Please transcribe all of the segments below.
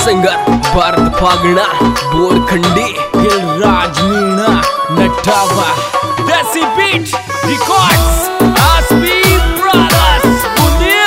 Singer Bharat Phagna Borkhandi Gilraj Meena Natawa Desi beat records Aaspi brothers Bundiya.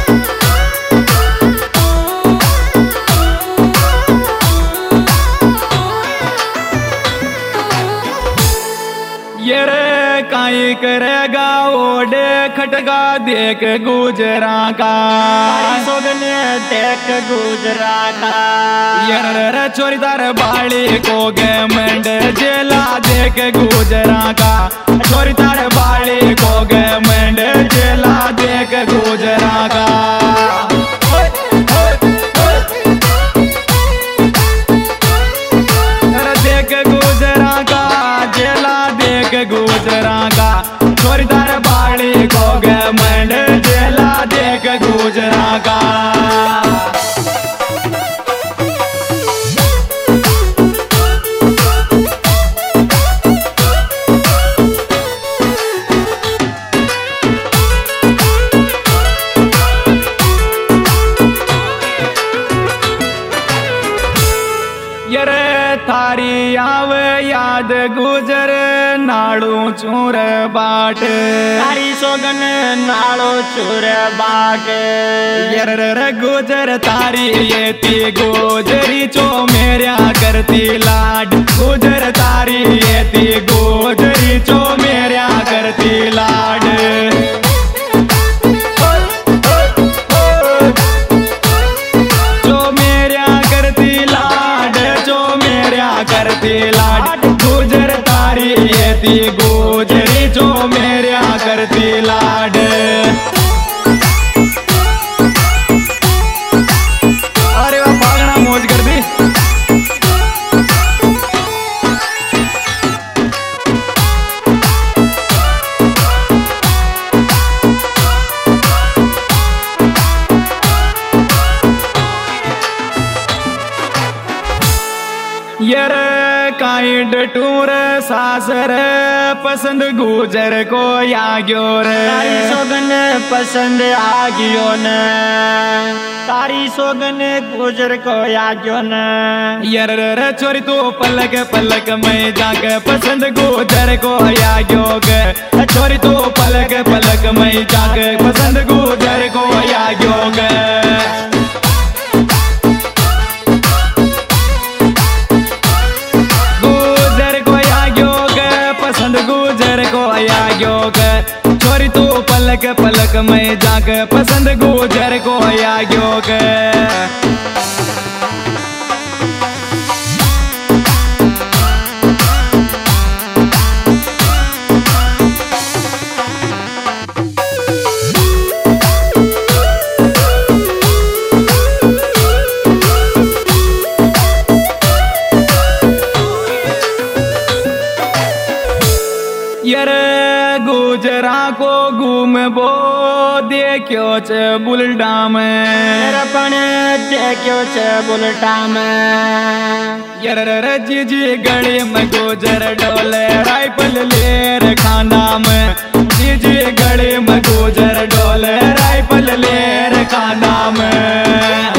ये रे काई करेगा ओडे खटगा देख गुजरा का सोगने देख गुजरा का ये रे चोरीदार बाड़ी को गे मंड जेला देख गुजरा का चोरीदार बाड़ी को गे मंड जेला देख गुजरा का देख गुजरा का जेला देख गुजरा का चोरीदार बाड़ी को गे मंड जेला देख गुजरा का। थारी आव याद गुजर नाड़ू चूर बाट तारी सोगन नाड़ो चूर बाट यर गुजर तारी ये ती गोजरी चो मेरा करती लाड गुजर तारी ये ती गोजरी चो मेरा करती लाड करती लाड गुजर तारी ये ती गुजरी जो मेरा करती लाड। अरे वाह फागणा मौज कर दी। यर काई डटूर सासर पसंद गुजर को याग्यो रे तारी सोगन पसंद आगियो न तारी सोगन गुजर को याग्यो न यर चोरी तो पलक पलक में जाग पसंद गुजर को याग्यो गे चोरी तो पलक पलक में जाग पसंद गुजर को याग्यो गे चोरी तो पलक पलक में जाग पसंद गुजर को याग्यो गे। गुजरा को घूम बो देखो च बुलटा में अपन देखो च बुलटा में यर जी जी गड़ी में गुजर डोले राइफल लेर खाना में जी जी गड़ी में गुजर डोले राइफल लेर खाना में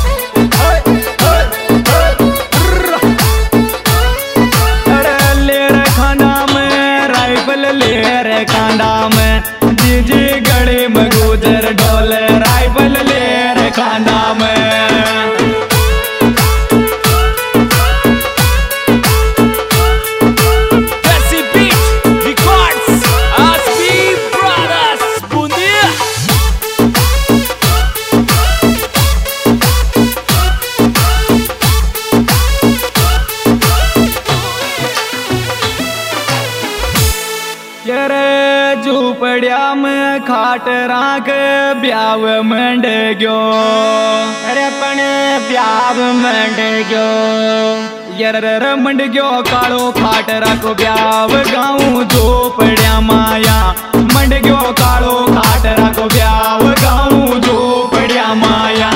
कांडा में जी जी गड़ी में गुजर डोले राइफल ले कांडा में। Desi beat records Aaspi brothers Bundiya. झूपड़िया में खाट राख ब्याव मंड गयो अरे अपन ब्याव मंड गयो यर मंड गयो कालो खाट राखो ब्याव गाँव झूपड़िया माया मंड गयो कालो खाट राखो ब्याव गाँव झूपड़िया माया।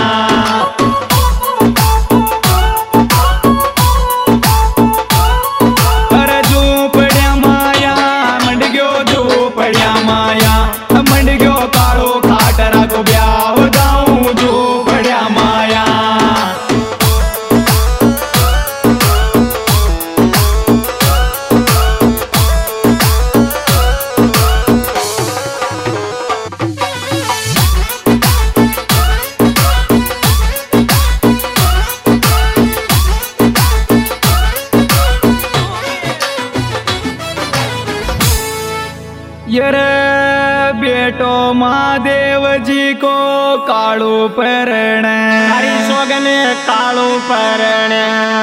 काळू परण तारी सोगन काळू परण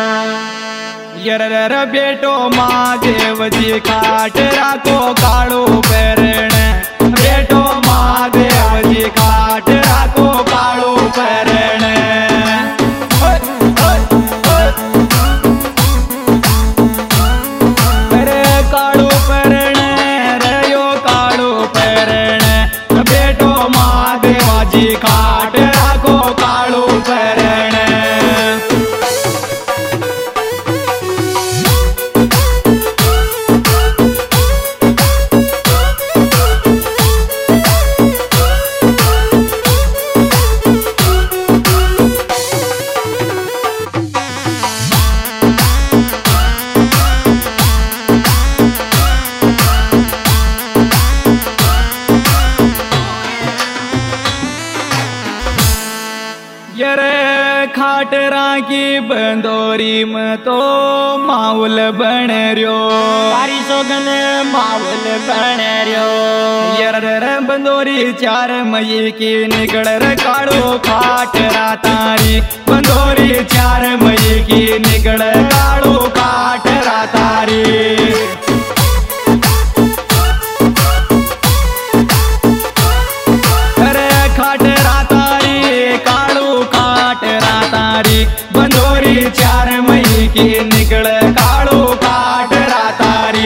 यरर बेटो महादेवजी खाट राखो काळू परण बेटो महादेवजी खाट राखो काळू परण अरे काळू परण रयो काळू परण बेटो महादेवाजी खाट राखो काळू परण यरे खाटरा की बंदोरी में तो माउल बन रयो तारी सोगन मावल बन रयो यरर बंदोरी 4 मई की निकल रे काळो खाटरा तारी बंदोरी 4 मई की निकल काळो खाटरा तारी बंदोरी 4 मई की निकल काळू काट रातारी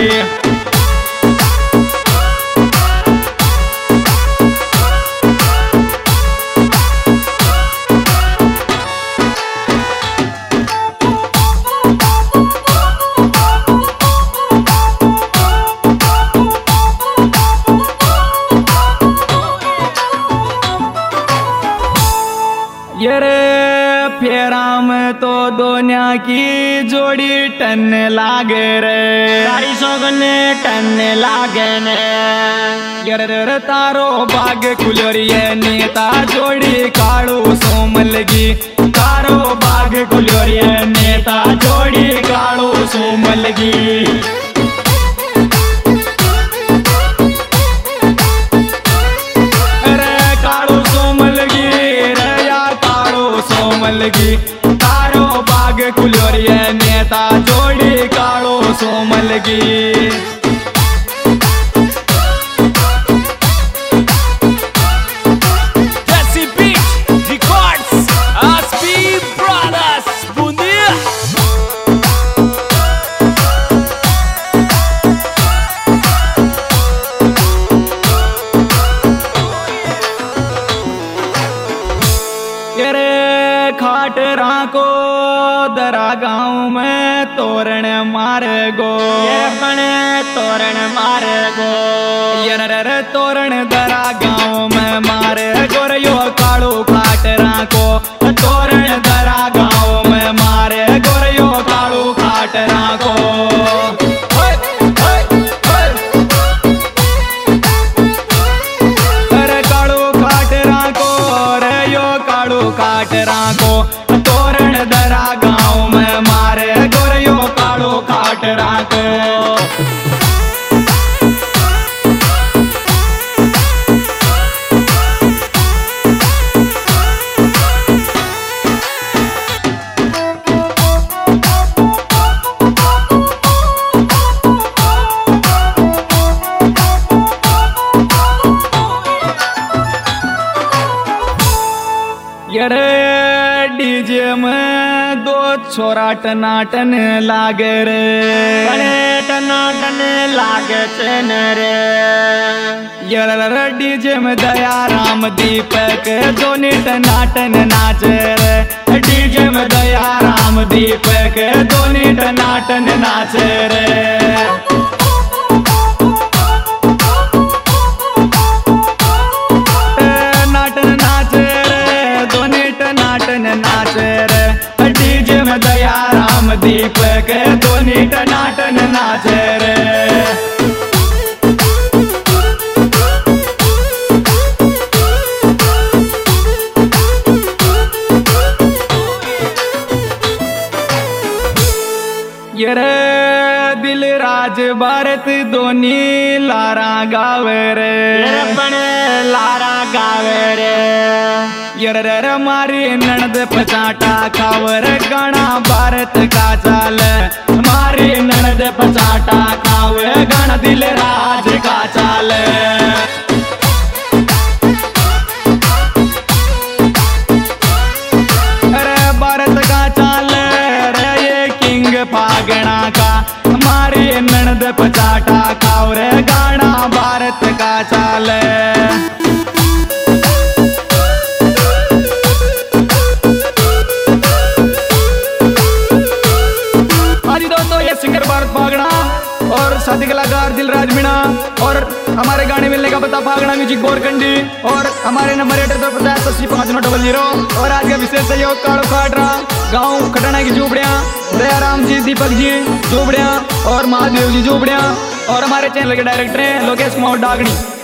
यरे फेराम तो दोन्या की जोड़ी टन लागे रे तारी सोगन टन लागन यरर तारो बाग कुलोरिये नेता जोड़ी काळू सोमलगी तारो बाग कुलोरिये नेता जोड़ी काळू सोमलगी सोमलगी तारो बाग कुलोरिये नेता जोड़ी काळो सोमलगी Jesse Beat Records, SP Brothers, Bundia. खाटरा को दरा गाँव में तोरण मार गो बने तोरण मार गो यरर तोरण दरा गाँव में मार गोरयो काळू खाटरा को तोरण दरा गाँव में मार गोरयो काळू खाटरा को खाटरा को तोरण दरा गाँव में मारे गोरयो काळू खाटरा को यरे डीजे में 2 छोरा टनाटन लागे रे बने टनाटन लागे चन रे यरर डीजे में दया राम दीपक दोनी टनाटन नाच रे डीजे में दया राम दीपक दोनी टनाटन नाच रे दया राम दीपक दोनी टनाटन नाच रे यरे दिल राज भारत दोनी लारा गावे रे बने लारा गावे रे यर मारी ननद पचाटा खावर गाना भारत का चाल मारी ननद पचाटा खावे गाना दिल राज का चाल अरे भारत का चाल रे ये किंग फागणा का मारी ननद पचाटा खावर गाना भारत का चाल सिंगर भारत फागणा और साथी कलाकार दिलराज मीणा और हमारे गाने मिलने का पता फागणा म्यूजिक बोरकंडी और हमारे नंबर 7850805900 और आज का विशेष सहयोग काड़ो खाटरा गांव खटाना की झोपड़ियाँ दयाराम जी दीपक जी झोपड़ियाँ और महादेव जी झोपड़ियाँ और हमारे चैनल के डायरेक्टर हैं लोकेश कुमार डागणी।